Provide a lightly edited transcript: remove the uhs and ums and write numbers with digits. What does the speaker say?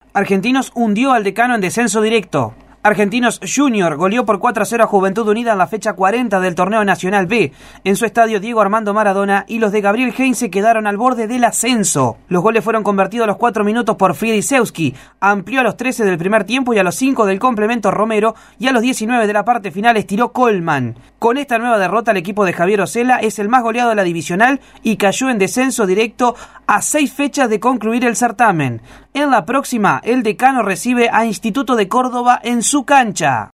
Argentinos hundió al Decano en descenso directo. Argentinos Junior goleó por 4-0 a Juventud Unida en la fecha 40 del torneo Nacional B. En su estadio Diego Armando Maradona y los de Gabriel Heinze quedaron al borde del ascenso. Los goles fueron convertidos a los 4 minutos por Friedisewski. Amplió a los 13 del primer tiempo y a los 5 del complemento Romero y a los 19 de la parte final estiró Coleman. Con esta nueva derrota el equipo de Javier Osella es el más goleado de la divisional y cayó en descenso directo a 6 fechas de concluir el certamen. En la próxima, el Decano recibe a Instituto de Córdoba en su cancha.